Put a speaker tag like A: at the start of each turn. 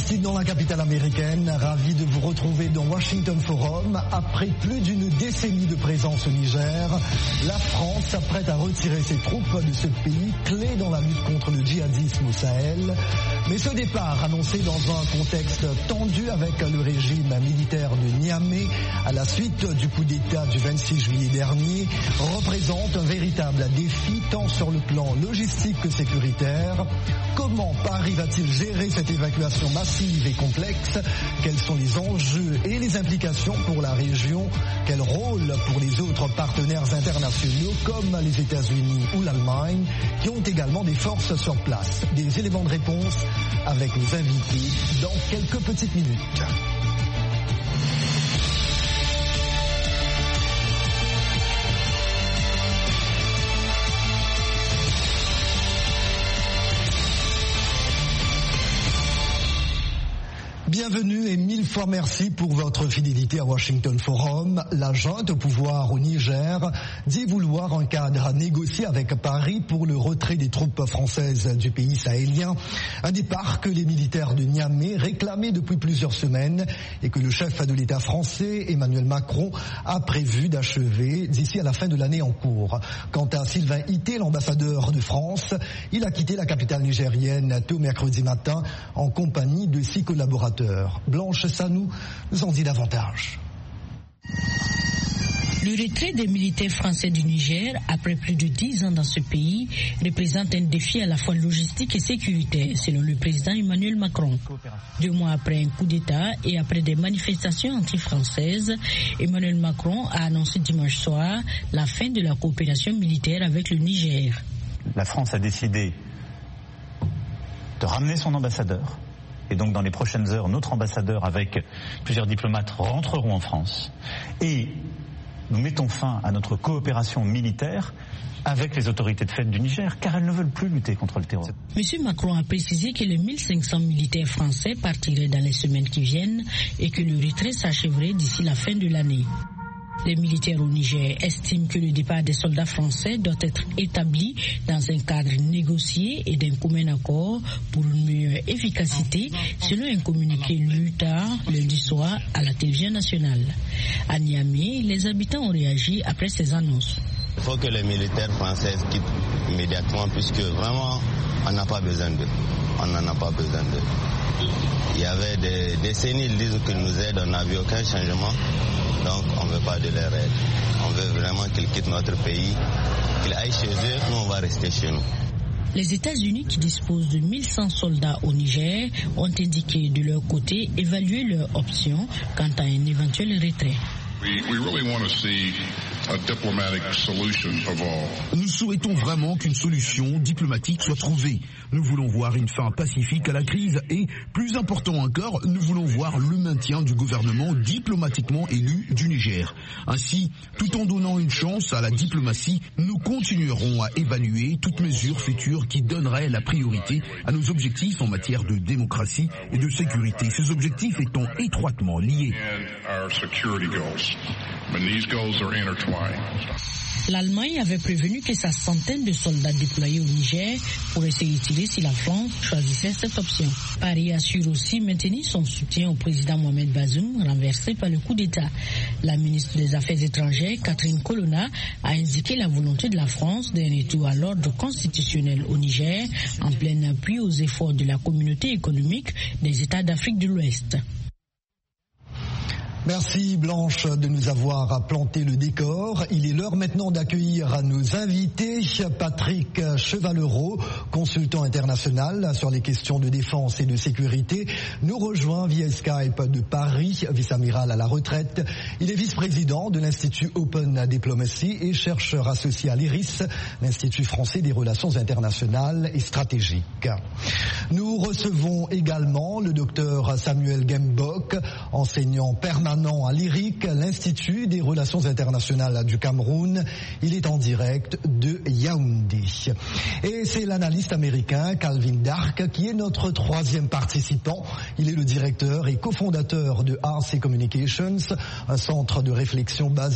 A: merci dans la capitale américaine. Ravi de vous retrouver dans Washington Forum. Après plus d'une décennie de présence au Niger, la France s'apprête à retirer ses troupes de ce pays clé dans la lutte contre le djihadisme au Sahel. Mais ce départ, annoncé dans un contexte tendu avec le régime militaire de Niamey à la suite du coup d'État du 26 juillet dernier, représente un véritable défi tant sur le plan logistique que sécuritaire. Comment Paris va-t-il gérer cette évacuation massive et complexe? Quels sont les enjeux et les implications pour la région? Quel rôle pour les autres partenaires internationaux comme les États-Unis ou l'Allemagne qui ont également des forces sur place? Des éléments de réponse avec nos invités dans quelques petites minutes. Bienvenue et mille fois merci pour votre fidélité à Washington Forum. La junte au pouvoir au Niger dit vouloir un cadre négocié avec Paris pour le retrait des troupes françaises du pays sahélien. Un départ que les militaires de Niamey réclamaient depuis plusieurs semaines et que le chef de l'État français, Emmanuel Macron, a prévu d'achever d'ici à la fin de l'année en cours. Quant à Sylvain Ité, l'ambassadeur de France, il a quitté la capitale nigérienne tôt mercredi matin en compagnie de 6 collaborateurs. Blanche Sanou nous en dit davantage.
B: Le retrait des militaires français du Niger, après plus de 10 ans dans ce pays, représente un défi à la fois logistique et sécuritaire, selon le président Emmanuel Macron. 2 mois après un coup d'État et après des manifestations anti-françaises, Emmanuel Macron a annoncé dimanche soir la fin de la coopération militaire avec le Niger.
C: La France a décidé de ramener son ambassadeur. Et donc dans les prochaines heures, notre ambassadeur avec plusieurs diplomates rentreront en France. Et nous mettons fin à notre coopération militaire avec les autorités de fait du Niger, car elles ne veulent plus lutter contre le terrorisme.
B: M. Macron a précisé que les 1500 militaires français partiraient dans les semaines qui viennent et que le retrait s'achèverait d'ici la fin de l'année. Les militaires au Niger estiment que le départ des soldats français doit être établi dans un cadre négocié et d'un commun accord pour une meilleure efficacité, selon un communiqué lu tard lundi soir à la télévision nationale. À Niamey, les habitants ont réagi après ces annonces.
D: Il faut que les militaires français quittent immédiatement puisque vraiment on n'a pas besoin d'eux. On n'en a pas besoin d'eux. Il y avait des décennies, ils disent qu'ils nous aident, on n'a vu aucun changement. Donc on ne veut pas de leur aide. On veut vraiment qu'ils quittent notre pays, qu'ils aillent chez eux, nous on va rester chez nous.
B: Les États-Unis, qui disposent de 1100 soldats au Niger, ont indiqué de leur côté évaluer leurs options quant à un éventuel retrait.
E: Nous souhaitons vraiment qu'une solution diplomatique soit trouvée. Nous voulons voir une fin pacifique à la crise et, plus important encore, nous voulons voir le maintien du gouvernement diplomatiquement élu du Niger. Ainsi, tout en donnant une chance à la diplomatie, nous continuerons à évaluer toute mesure future qui donnerait la priorité à nos objectifs en matière de démocratie et de sécurité, ces objectifs étant étroitement liés.
B: L'Allemagne avait prévenu que sa centaine de soldats déployés au Niger pourraient se retirer si la France choisissait cette option. Paris assure aussi maintenir son soutien au président Mohamed Bazoum, renversé par le coup d'État. La ministre des Affaires étrangères, Catherine Colonna, a indiqué la volonté de la France d'un retour à l'ordre constitutionnel au Niger, en plein appui aux efforts de la communauté économique des États d'Afrique de l'Ouest.
A: Merci Blanche de nous avoir planté le décor. Il est l'heure maintenant d'accueillir nos invités. Patrick Chevalereau, consultant international sur les questions de défense et de sécurité, nous rejoint via Skype de Paris, vice-amiral à la retraite. Il est vice-président de l'Institut Open Diplomacy et chercheur associé à l'IRIS, l'Institut français des relations internationales et stratégiques. Nous recevons également le docteur Samuel Gembok, enseignant permanent à l'IRIC, l'Institut des relations internationales du Cameroun. Il est en direct de Yaoundé. Et c'est l'analyste américain Calvin Dark qui est notre troisième participant. Il est le directeur et cofondateur de RC Communications, un centre de réflexion basé